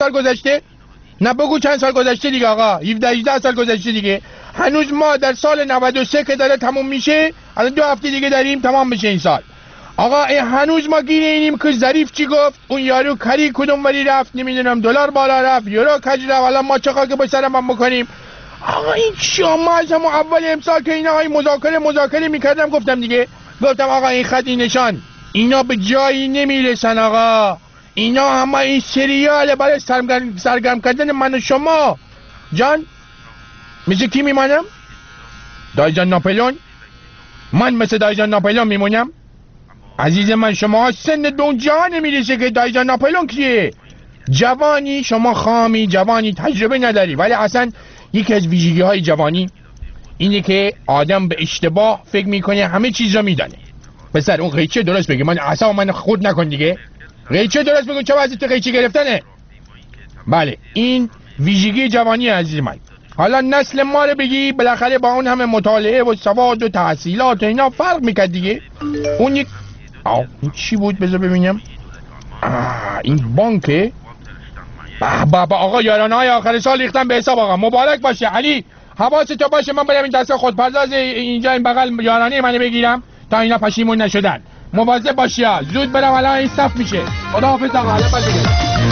سال گذشته؟ نه بگو چند سال گذشته دیگه آقا. 17 سال گذشته دیگه. هنوز ما در سال 93 که داره تموم میشه، الان 2 هفته دیگه داریم تمام میشه این سال. آقا هنوز ما گیر اینیم که ظریف چی گفت، اون یارو کری کدوم وری رفت، نمیدونم دلار بالا رفت، یورو کج رفت، الان ما چه خاک به سرم هم بکنیم. آقا این شما از همون اول امسال که اینا های مذاکره میکردم گفتم دیگه، گفتم آقا این خط این نشان اینا به جایی نمیرسن آقا. اینا همه این سریاله برای سرگرم کردن من و شما. جان مثل کی میمانم؟ دایجان ناپلون؟ من مثل دایجان ناپلون میمونم؟ عزیز من شما سن دون جهان نمیرسه که دایجان ناپلون کیه؟ جوانی، شما خامی، جوانی، تجربه نداری. ولی اصلا یکی از ویژگی های جوانی اینه که آدم به اشتباه فکر میکنه همه چیز رو میدانه. پسر اون قیچه درست بگی، من اصلا من خود نکن دیگه. قیچه درست بگو، چه وضعیت قیچه گرفتنه؟ بله این ویژگی جوانی عزیز من. حالا نسل ما رو بگی بالاخره با اون همه مطالعه و سواد و تحصیلات و اینا فرق میکرد دیگه. اون یک این چی بود بذار ببینم. این بانکه. بابا آقا یارانه‌های آخر سال ریختن به حساب آقا. مبارک باشه علی، حواست باشه من برم این دسته خودپرداز اینجا این بغل یارانه منو بگیرم تا اینا پشیمون نشدن. مواظب باشی ها، زود برم الان این صف میشه. خداحافظ آقا. الان باشه.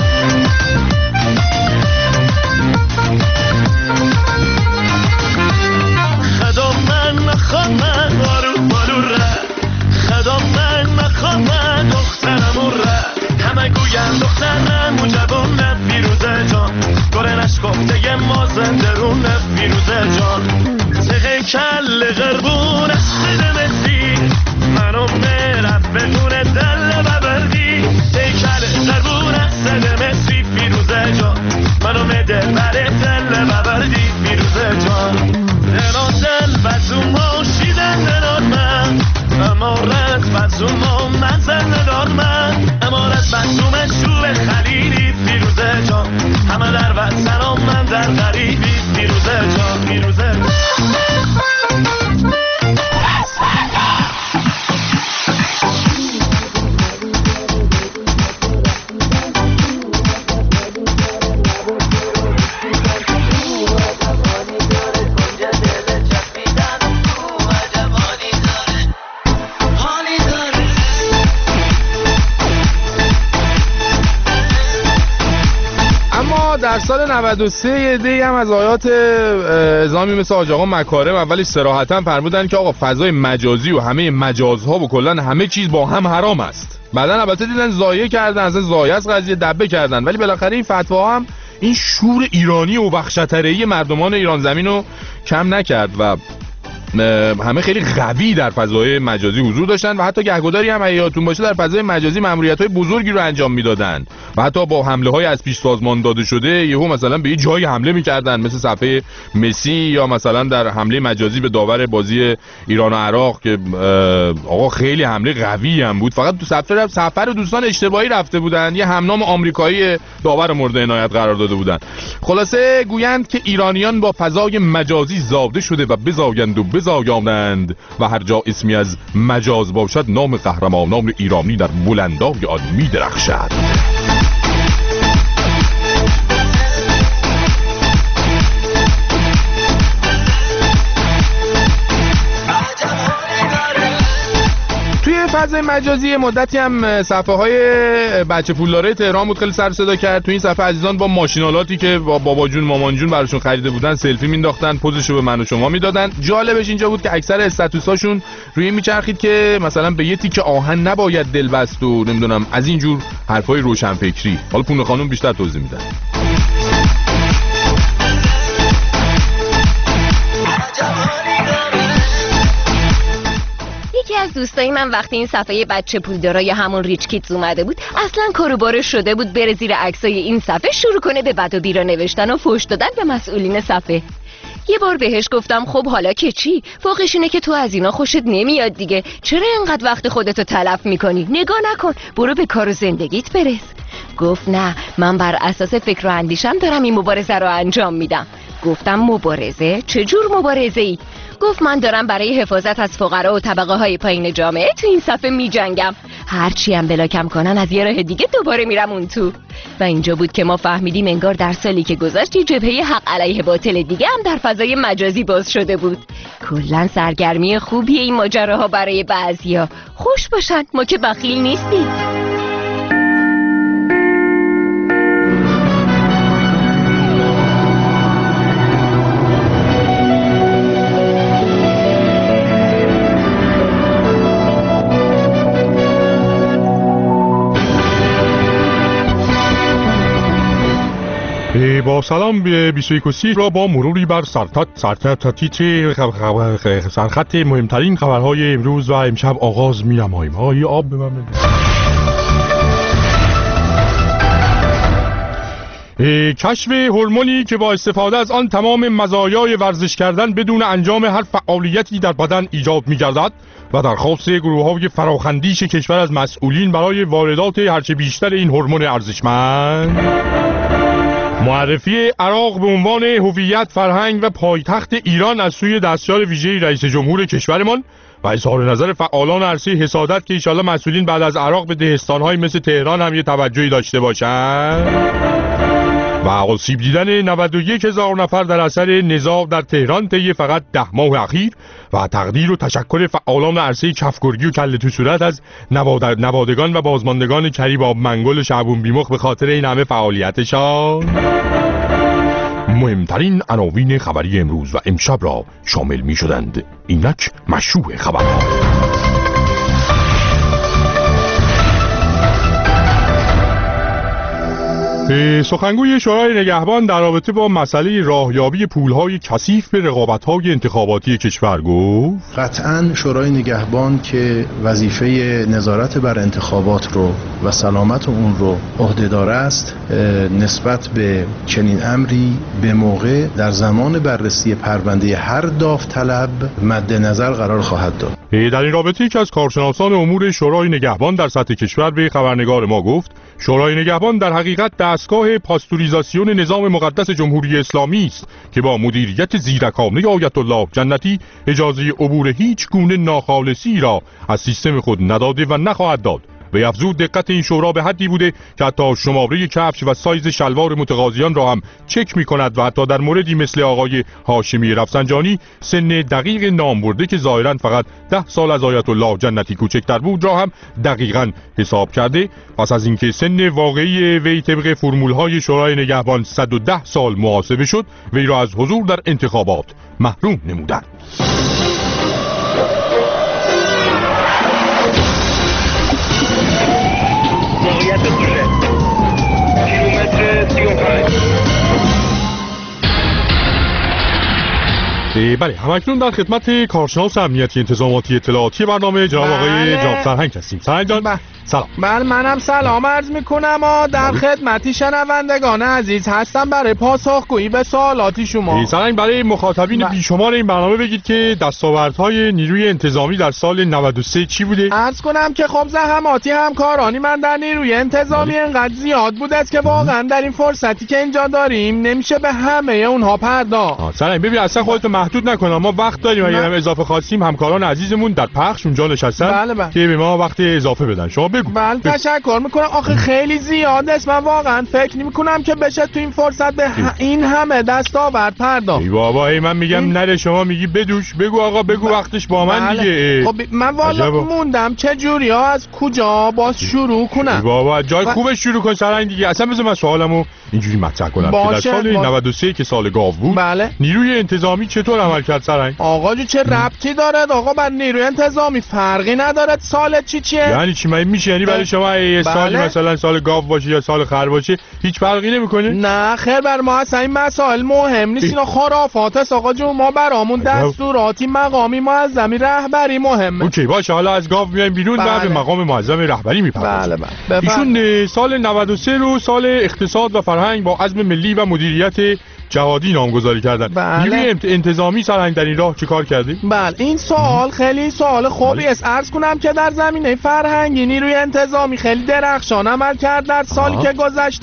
خدا من مخوام بارو بارو ره، خدا من مخوام دخترمو ره، همه گوین دخترم و جوانه فیروزه جان، گره نشکفته ما زندرونه فیروزه جان، تقه کل غربون اسقید مسی منو میرم بدون دل ببردی، تقه کل غربون اسقید مسی فیروزه جان، منو میده بره دل ببردی فیروزه جان، دل بزومو شیدن ندار من، امارت بزومو منزل ندار من، امارت بزوم شوب خلیلی فیروزه جان، همه در وطن و من در غریبی فیروزه جان فیروزه در سال 93 یه عده‌ای هم از آیات اعزامی مثل حاج آقا مکارم اولش صراحتاً فرمودن که آقا فضای مجازی و همه مجازها و کلاً همه چیز با هم حرام است. بعدن البته دیدن زایه کردن، اصلا زایه از قضیه دبه کردن، ولی بالاخره این فتوا هم این شور ایرانی و وحشت‌طلبی مردمان ایران زمین رو کم نکرد و همه خیلی قوی در فضای مجازی حضور داشتن و حتی گهگداری هم یادتون باشه در فضای مجازی مأموریت‌های بزرگی رو انجام میدادن و حتی با حمله‌های از پیش سازمان داده شده یهو مثلا به یه جایی حمله می‌کردن، مثل صفحه مسی یا مثلا در حمله مجازی به داور بازی ایران و عراق که آقا خیلی حمله قوی هم بود. فقط تو سفر دوستان اشتباهی رفته بودن، یه همنام آمریکایی داور مورد عنایت قرار داده بودن. خلاصه گویند که ایرانیان با فضای مجازی زاده شده و بزایند و بزایانند و هر جا اسمی از مجاز باشد نام قهرمانان ایرانی در بلندای آن می‌درخشد. توی فضای مجازی مدتی هم صفحه های بچه پولداره تهران بود خیلی سر صدا کرد. توی این صفحه عزیزان با ماشینالاتی که با بابا جون مامان جون براشون خریده بودن سلفی مینداختن، پوزشو به من و شما میدادن. جالبش اینجا بود که اکثر استاتوساشون روی میچرخید که مثلا به یه تیکه آهن نباید دل بست و نمیدونم از این جور حرفای روشنفکری. حالا پونه خانم بیشتر توضیح میدن. یکی از دوستای من وقتی این صفحه بچه پولدارا یا همون ریچ کیدز اومده بود اصلا کاروبارش شده بود بره زیر عکسای این صفحه شروع کنه به بد و بیرا نوشتن و فحش دادن به مسئولین صفحه. یه بار بهش گفتم خب حالا که چی؟ فوقش اینه که تو از اینا خوشت نمیاد دیگه، چرا اینقدر وقت خودتو تلف میکنی؟ نگاه نکن، برو به کار و زندگیت برس. گفت نه، من بر اساس فکر و اندیشم دارم این مبارزه رو انجام میدم. گفتم مبارزه؟ چه جور مبارزه‌ای؟ گفت من دارم برای حفاظت از فقرا و طبقه های پایین جامعه تو این صفحه می جنگم. هرچی هم بلاکم کنن از یه راه دیگه دوباره میرم اون تو. و اینجا بود که ما فهمیدیم انگار در سالی که گذشت یه جبهه حق علیه باطل دیگه هم در فضای مجازی باز شده بود. کلاً سرگرمی خوبیه این ماجراها برای بعضیا. خوش باشن، ما که بخیل نیستیم. با سلام به 21 را با مروری بر سرخط مهمترین خبرهای امروز و امشب آغاز می‌نماییم. آقای آب به من بده. کشف هورمونی که با استفاده از آن تمام مزایای ورزش کردن بدون انجام هر فعالیتی در بدن ایجاد می‌گردد و درخواست گروه‌های فراخندیش کشور از مسئولین برای واردات هرچه بیشتر این هورمون ارزشمند. معرفی عراق به عنوان هویت، فرهنگ و پایتخت ایران از سوی دستیار ویژه رئیس جمهور کشورمان و اظهار نظر فعالان عرصه حسادت که انشالله مسئولین بعد از عراق به دهستان‌های مثل تهران هم یه توجهی داشته باشند و آسیب دیدن 91,000 نفر در اثر نزاع در تهران طی فقط 10 ماه اخیر و تقدیر و تشکر فعالان عرصه کفگرگی و کله تو صورت از نوادگان و بازماندگان کریب آب منگل و شعبون بیمخ به خاطر این همه فعالیتشان. مهمترین عناوین خبری امروز و امشب را شامل می شدند. اینک مشروع خبرها. سخنگوی شورای نگهبان در رابطه با مسئله راهیابی پولهای کثیف به رقابت‌های انتخاباتی کشور گفت قطعاً شورای نگهبان که وظیفه نظارت بر انتخابات رو و سلامت اون رو عهده‌دار است نسبت به چنین امری به موقع در زمان بررسی پرونده هر داوطلب مد نظر قرار خواهد داد. در این رابطه یکی از کارشناسان امور شورای نگهبان در سطح کشور به خبرنگار ما گفت شورای نگهبان در حقیقت دستگاه پاستوریزاسیون نظام مقدس جمهوری اسلامی است که با مدیریت زیرکانه آیت الله جنتی اجازه عبور هیچ گونه ناخالصی را از سیستم خود نداده و نخواهد داد. و افزود دقت این شورا به حدی بوده که حتی شماره کفش و سایز شلوار متقاضیان را هم چک می کند و حتی در موردی مثل آقای هاشمی رفسنجانی سن دقیق نام برده که ظاهرا فقط 10 سال از آیت الله جنتی کوچکتر بود را هم دقیقاً حساب کرده. پس از اینکه سن واقعی وی طبق فرمولهای شورای نگهبان 110 سال محاسبه شد وی را از حضور در انتخابات محروم نمودند. بله همکنون در خدمت کارشناس امنیتی انتظاماتی اطلاعاتی برنامه جناب آقای جناب سرهنگ هستیم. سرهنگ جان سلام. بله منم سلام عرض میکنم و در خدمتی شنوندگان عزیز هستم برای پاسخگویی به سوالاتی شما. سرهنگ برای مخاطبین بیشمار این برنامه بگید که دستاوردهای نیروی انتظامی در سال 93 چی بوده؟ عرض کنم که خب زحماتی همکارانی من در نیروی انتظامی انقدر زیاد بود است که واقعا در این فرصتی که اینجا داریم نمیشه به همه اونها پرداخت. سرهنگ ببین اصلا خودت محدود نکن، ما وقت داریم اگه هم اضافه خواستیم همکاران عزیزمون در پخش اونجا نشستن که به ما وقت اضافه بدن. شما بگو. بله تشکر میکنم. آخه خیلی زیاد است، من واقعا فکر نمیکنم که بشه تو این فرصت به این همه دستاورد پرداخت. ای بابا من میگم نره شما میگی بدوش. بگو آقا بگو وقتش با من دیگه. خب من والا موندم چه جوری ها از کجا باز شروع کنم. ای بابا جای خوبش شروع کن سرنگ دیگه. اصلا بذار من سوالمو اینجوری مطرح کنم که در سال 93 که سال گاو بود نیروی انتظامی چطور عمل کرد سرنگ؟ آقا جو چه ربطی دارد؟ آقا بر نیروی انتظامی فرقی ندارد سال چیه؟ یعنی چی میشه؟ یعنی برای شما یه سالی مثلا سال گاو باشه یا سال خر باشه هیچ فرقی نمیکنه؟ نه خیر بر ما اصلا این مسائل مهم نیست، اینا خرافات است آقا جو. ما برامون دستوراتی مقامی معظمی رهبری مهمه. اوکی باشه حالا از گاو میایم بیرون و به مقام معظم رهبری میپردازیم. ایشون سال 93 رو سال اقتصاد و فرهنگ با عزم ملی و مدیریت جوادی نامگذاری کردن. نیروی انتظامی سرهنگ در این راه چه کار کرده؟ بله این سوال خیلی سوال خوبی است. عرض کنم که در زمینه فرهنگی نیروی انتظامی خیلی درخشان عمل کرد در سالی که گذشت.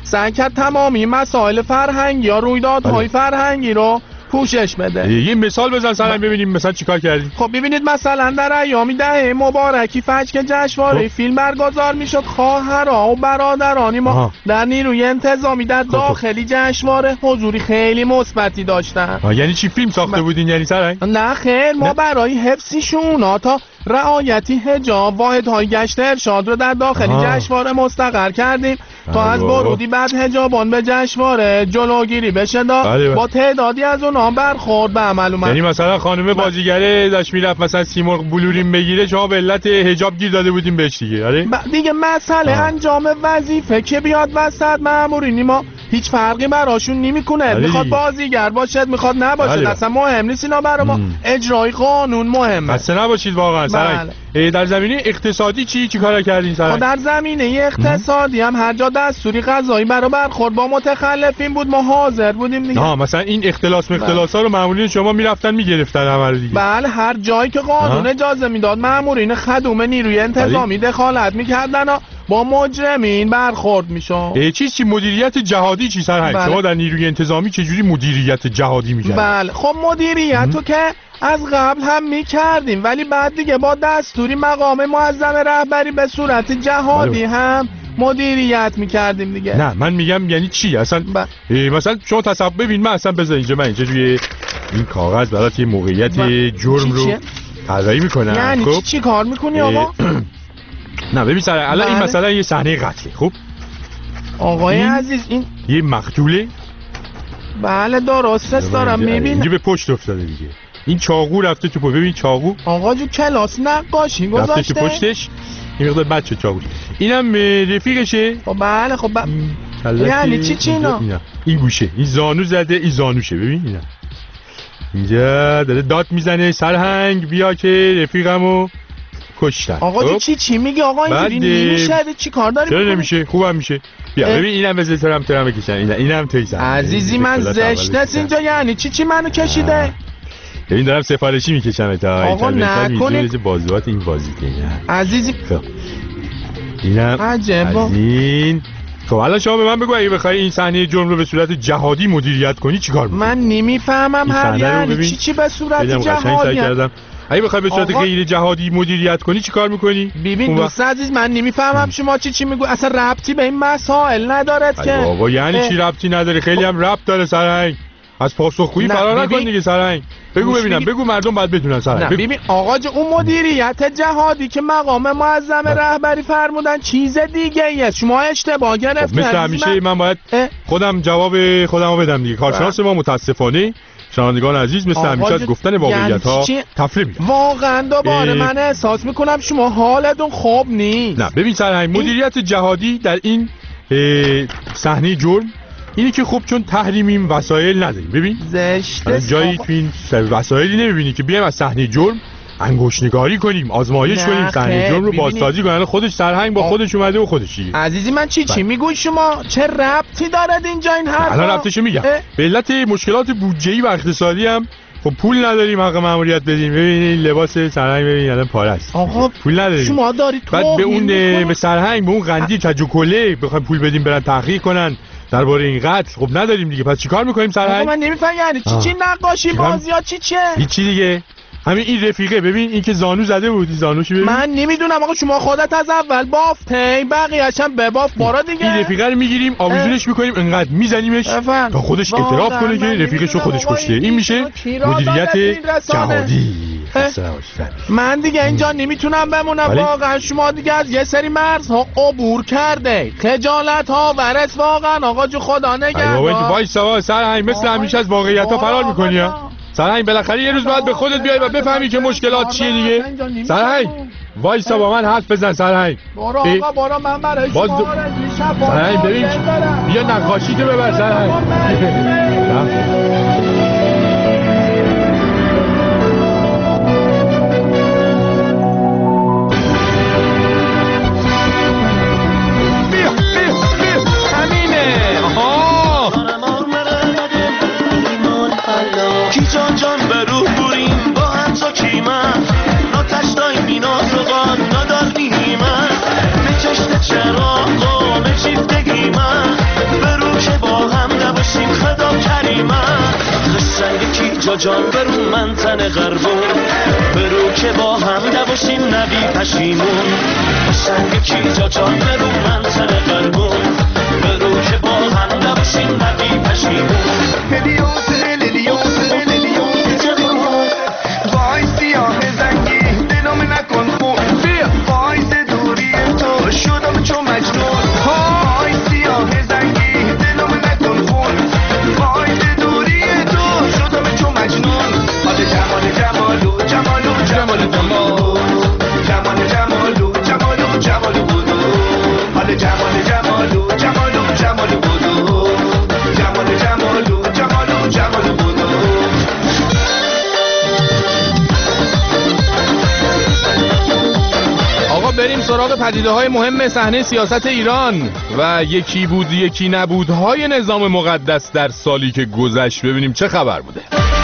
سعی کرد تمامی مسائل فرهنگی یا رویدادهای فرهنگی رو پوشش بده. یه مثال بزن سرم ببینیم مثلا چیکار کردی. خب ببینید مثلا در ایامی دهه مبارکی فجر که جشنواره فیلم برگزار میشد، خواهرها و برادرانی ما در نیروی انتظامی در داخلی جشنواره حضوری خیلی مثبتی داشتن. یعنی چی فیلم ساخته بودین یعنی سرنگ؟ نه خیر، ما برای حفظشون تا رعایتی حجاب واحدهای گشت ارشاد رو در داخلی جشنواره مستقر کردیم تا از ورودی بعد حجابان به جشنواره جلوگیری بشه. با تعدادی از اونها برخورد به عمل اومد. یعنی مثلا خانم بازیگره داشت میرفت مثلا سیمرغ بلورین بگیره، شما به علت حجاب گیر داده بودیم بهش دیگه. آره دیگه مسئله انجام وظیفه که بیاد وسط، مامورینی ما هیچ فرقی براشون نمیکنه. میخواد بازیگر باشد میخواد نباشد اصلا مهم نیست، اینا برای ما اجرای قانون مهمه. خسته نباشید واقعا سرنگ. در زمینه اقتصادی چی کارا کردین سرنگ؟ در زمینه اقتصادی هم هر جا دستوری قضایی برای برخورد با متخلفین بود ما حاضر بودیم دیگه. مثلا این اختلاسا رو مامورین شما میرفتن میگرفتن همه دیگه. بله هر جایی که قانون اجازه میداد مامورین خدوم نیروی انتظامی دخالت میکردن و با مجرمین برخورد میشد. چی مدیریت جهادی چی سرنگ؟ شما در نیروی انتظامی چجوری مدیریت جهادی میکردین؟ بله خب مدیریت تو که از قبل هم میکردیم، ولی بعد دیگه با دستوری مقام معظم رهبری به صورت جهادی هم مدیریت میکردیم دیگه. نه من میگم یعنی چی اصلا؟ مثلا شما تصور ببین، من اصلا بذار اینجا، من اینجا روی این کاغذ برات یه موقعیت جرم رو طراحی میکنم. یعنی خب چی کار میکنی آقا؟ نه ببین سر الان این مثلا یه صحنه قتله. خب آقای عزیز این یه مقتوله. بله درست دارم میبینم. اینجا به پشت افتاده دیگه. این چاقو رفته تو ببین چاقو. آقا جو کلاس نقاشی گذاشته رفته تو پشتش. این مقدار بچه چاقوش. اینم رفیقشه. خب بله خب یعنی چی اینا؟ این گوشه، این زانو زده، این زانوشه. ببین اینا اینجا داره داد میزنه سرهنگ بیا که رفیقمو کشتن. آقا جو چی میگی آقا؟ اینجوری نمیشه. چی کار داری چرا نمیشه؟ خوبم میشه. بیا ببین اینم بذار ترم بکشن. اینم تویزن. عزیزی من زشت است اینجا. یعنی چی منو کشیده؟ ببین دارم سفارشی میکشم تا آقا نکنید بازوات این بازی کنه عزیزی. اینم عجب. این خب الان شما به من بگو اگه بخوای این صحنه جرم رو به صورت جهادی مدیریت کنی چیکار می‌کنی؟ من نمیفهمم هر یعنی چی به صورت جهادی. اگه بخوای به صورت غیر جهادی مدیریت کنی چیکار می‌کنی؟ ببین دوست عزیز من نمیفهمم شما چی میگو، اصلا ربطی به این مسائل ندارد که. بابا یعنی چی ربطی نداره؟ خیلی هم ربط داره سرهنگ. از پاسخگویی فرار نکن دیگه سرهنگ. بگو ببینم، بگو مردم باید بدونن سرهنگ. ببین آقا جو اون مدیریت جهادی که مقام معظم رهبری فرمودن چیز دیگه ایه. شما اشتباه گرفتید. مثل همیشه من باید خودم جواب خودمو بدم دیگه. کارشناس ما متاسفانه شنوندگان عزیز مثل همیشه از گفتن واقعیت‌ها تفره میره. واقعا دوباره من احساس میکنم شما حالتون خوب نیست. نه ببین سرهنگ مدیریت جهادی در این صحنه جرم اینی که خب چون تحریمیم وسایل نداریم. ببین زشته جایی تو این وسایلی نمیبینی که بیایم از صحنه جرم انگشت‌نگاری کنیم، آزمایش کنیم، صحنه جرم رو بازسازی کنیم. خودش سرهنگ با خودش اومده و خودشی. عزیزی من چی میگوی شما؟ چه ربطی دارد اینجا این حرفا؟ الان ربطشو میگم. به علت مشکلات بودجه‌ای و اقتصادی هم خب پول نداریم حق ماموریت بدیم. ببین لباس سرهنگ ببین الان پاره است. آقا پول نداریم. شما دارید بعد به اون به سرهنگ به اون قندی کجوکله بخوایم پول بدیم برن تحقیق کنن درباره این قتل. خب نداریم دیگه. پس چیکار میکنیم سرهنگ؟ من نمیفهمم یعنی چی نقاشی بازی‌ها چیه؟ هیچی دیگه. همین این رفیقه ببین این که زانو زده بود، زانوشو ببین. من نمیدونم آقا شما خودت از اول بافتی بقیه‌اش هم بباف بارا دیگه. این رفیقه رو میگیریم آویزونش میکنیم انقدر میزنیمش تا خودش اعتراف کنه که رفیقشو خودش کشته. این میشه مدیریت جهادی. من دیگه اینجا نمیتونم بمونم واقعا. شما دیگه از یه سری مرزها عبور کرده. خجالت ها ورث واقعا آقا جو خدا نگهدار. وایسا سرهنگ مثل همیشه از واقعیت‌ها فرار میکنی. سرهنگ بالاخره یه روز باید به خودت بیای و بفهمی که مشکلات چیه دیگه. سرهنگ وایسا با من حرف بزن سرهنگ. برو آقا برو من برای شما سرهنگ ببین بیا نقاشی تو ببر سرهنگ. جا جان برو من تن غربون برو که با هم نباشیم نبی پشیمون قشنگ کی جا جان برو من تن غربون برو که با هم نباشیم نبی پشیمون هلیوزه لیلیوزه لیلیوزه جوان وای سیاه زنگی دلم نکن خون وای دوری تو شدم چون مجنون وای سیاه زنگی دلم نکن خون وای دوری تو شدم چون مجنون حال جمال جمالو جمالو جمال بودو جمال جمالو جمالو جمال بودو حال جمال جمالو جمالو جمال بودو جمال جمالو جمالو جمال بودو. آقا بریم سراغ پدیده‌های مهم صحنه سیاست ایران و یکی بود یکی نبودهای نظام مقدس در سالی که گذشت، ببینیم چه خبر بوده.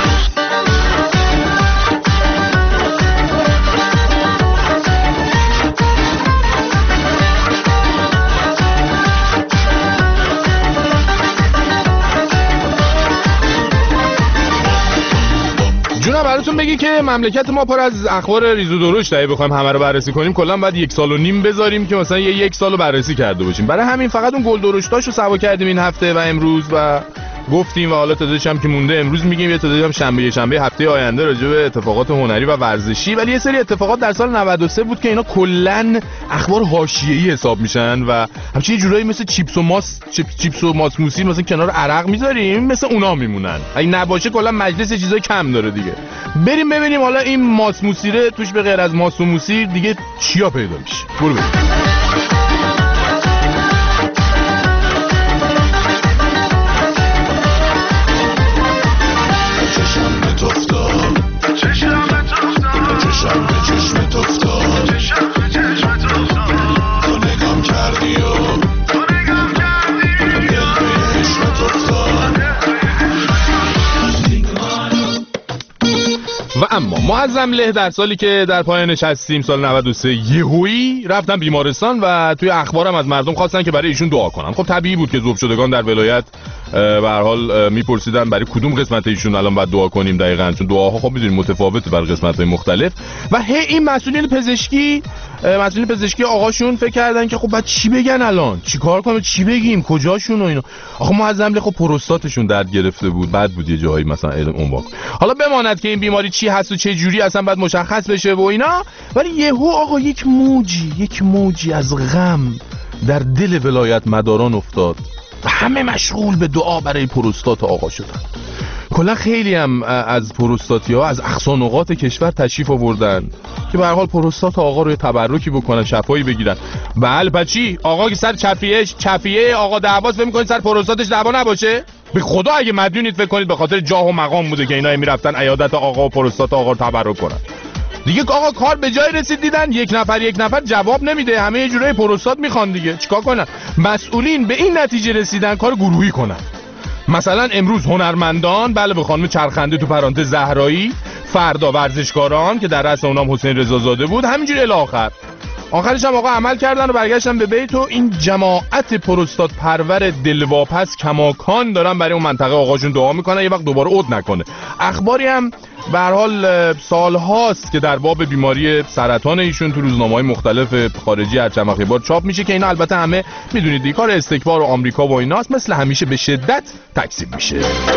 جونا براتون بگی که مملکت ما پر از اخبار ریز و درشت اگه بخوایم همه رو بررسی کنیم کلا باید 1.5 سال بذاریم که مثلا 1 سال رو بررسی کرده باشیم. برای همین فقط اون گل درشتاشو سوا کردیم این هفته و امروز و گفتیم و حالا تعدادش هم که مونده امروز میگیم، یه تعدادی هم شنبه هفته آینده راجع به اتفاقات هنری و ورزشی. ولی یه سری اتفاقات در سال 93 بود که اینا کلا اخبار حاشیه‌ای حساب میشن و همچین جورایی مثل چیپس و ماس موسی مثلا کنار عرق میذاریم مثل اونا میمونن. اگه نباشه کلا مجلس چیزای کم داره دیگه. بریم ببینیم حالا این ماس موسیره توش به غیر از ماس و موسی دیگه چیا پیدا میشه. برو بریم. و اما معظم له در سالی که در پایان نشستیم سال 93 یهویی رفتن بیمارستان و توی اخبارم از مردم خواستن که برای ایشون دعا کنن. خب طبیعی بود که ذوب شدگان در ولایت به هر حال میپرسیدن برای کدوم قسمت ایشون الان باید دعا کنیم دقیقاً، چون دعاها خب میدونید متفاوته برای قسمت‌های مختلف. و این مسئولین پزشکی آقاشون فکر کردن که خب بعد چی بگن الان، چیکار کنیم، چی بگیم، کجاشون و اینا. آخه معظم له خب پروستاتشون درد گرفته بود، بعد بود یه جایی مثلا عنوان. حالا بماند که این بیماری چی هست و چه جوری اصلا بعد مشخص بشه و اینا. ولی یهو آقا یک موجی از غم در دل ولایت مداران افتاد و همه مشغول به دعا برای پروستات آقا شدن. کلا خیلی هم از پروستاتی‌ها از اقصا نقاط کشور تشریف آوردن که به هر حال پروستات آقا رو تبرکی بکنن، شفایی بگیرن. بله بچی آقا که سر چفیه آقا دعواست، فکر می‌کنید سر پروستاتش دعوا نباشه؟ به خدا اگه مدیونید فکر کنید به خاطر جاه و مقام بوده که اینا میرفتن عیادت آقا و پروستات آقا رو تبرک کنن. دیگه آقا کار به جای رسید، دیدن یک نفر جواب نمیده، همه یه جورای پروستات میخوان دیگه، چیکار کنن؟ مسئولین به این نتیجه رسیدن کار گروهی کنن. مثلا امروز هنرمندان، بله به خانم چرخنده تو پرانتز زهرایی، فردا ورزشکاران که در رأس اونام حسین رضازاده بود، همینجوری الی آخر. آخرش هم آقا عمل کردن و برگشتن به بیت و این جماعت پروستات پرور دلواپس کماکان دارن برای اون منطقه آقاشون دعا میکنن یه وقت دوباره عود نکنه. اخباری هم به هر حال سال هاست که در باب بیماری سرطان ایشون تو روزنامه‌های مختلف خارجی هر چند وقت بار چاپ میشه که اینا البته همه میدونید دیگه کار استکبار و آمریکا و ایناست، مثل همیشه به شدت تکذیب میشه.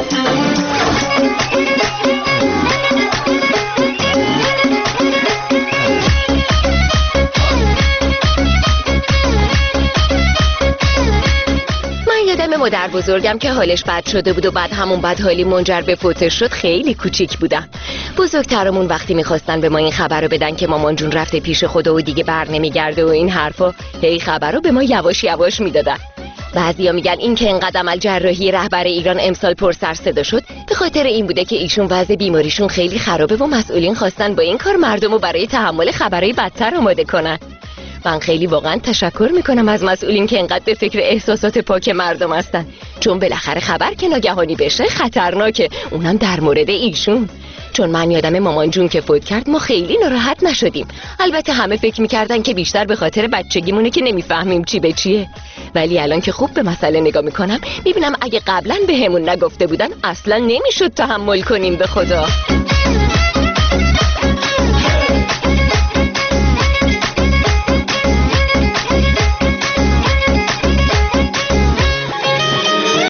مادر بزرگم که حالش بد شده بود و بعد همون بدحالی منجر به فوتش شد خیلی کوچیک بودم. بزرگترمون وقتی میخواستن به ما این خبر رو بدن که مامان جون رفته پیش خدا و دیگه بر نمیگرده و این حرفا، هی خبر رو به ما یواش یواش میدادن. بعضیا میگن این که انقدر عمل جراحی رهبر ایران امسال پر سر صدا شد به خاطر این بوده که ایشون وضع بیماریشون خیلی خرابه و مسئولین خواستن با این کار مردم رو برای تحمل خبرهای بدتر آماده کنن. من خیلی واقعا تشکر میکنم از مسئولین که انقدر به فکر احساسات پاک مردم هستن، چون بالاخره خبر که ناگهانی بشه خطرناکه، اونم در مورد ایشون. چون من یادم مامان جون که فوت کرد ما خیلی ناراحت نشدیم. البته همه فکر میکردن که بیشتر به خاطر بچگیمونه که نمیفهمیم چی به چیه. ولی الان که خوب به مسئله نگاه میکنم میبینم اگه قبلا بهمون نگفته بودن اصلا نمیشد تحمل کنیم. به خدا